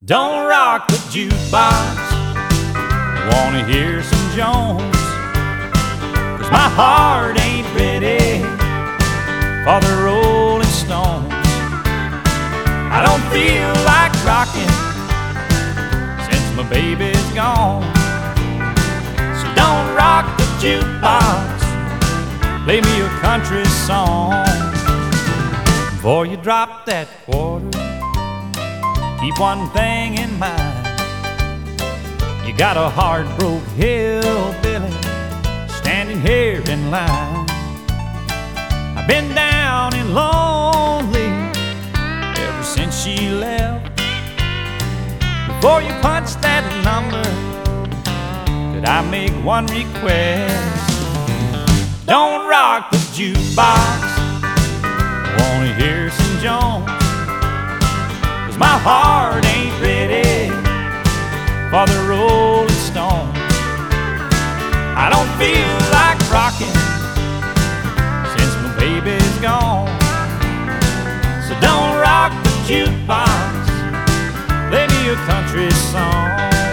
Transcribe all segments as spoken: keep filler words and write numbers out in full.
Don't rock the jukebox, I wanna hear some Jones, 'cause my heart ain't ready for the Rolling Stones. I don't feel like rocking since my baby's gone. So don't rock the jukebox, play me a country song. Before you drop that quarter, keep one thing in mind. You got a heart-broke hillbilly standing here in line. I've been down and lonely ever since she left. Before you punch that number, could I make one request? Don't rock the jukebox, I wanna hear some Jones, 'cause my heart ain't ready for the Rolling Stones. I don't feel like rocking since my baby's gone. So don't rock the jukebox, play me a country song.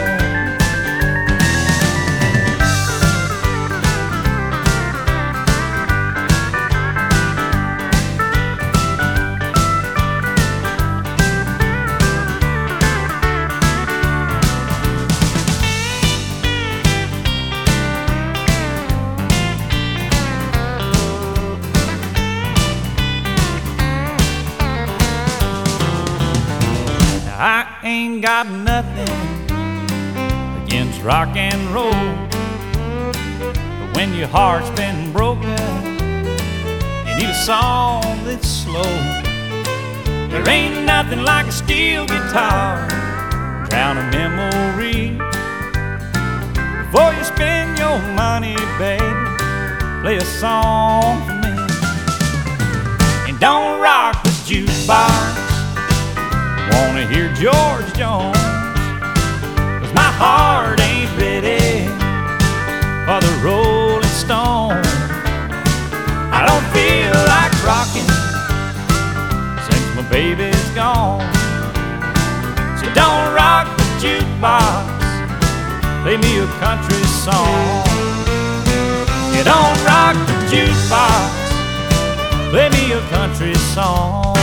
I ain't got nothing against rock and roll, but when your heart's been broken, you need a song that's slow. There ain't nothing like a steel guitar, drown a memory. Before you spend your money, baby, play a song for me. And don't rock the jukebox, wanna hear George Jones, 'cause my heart ain't ready for the Rolling Stone. I don't feel like rocking since my baby's gone. So don't rock the jukebox, play me a country song. You don't rock the jukebox, play me a country song.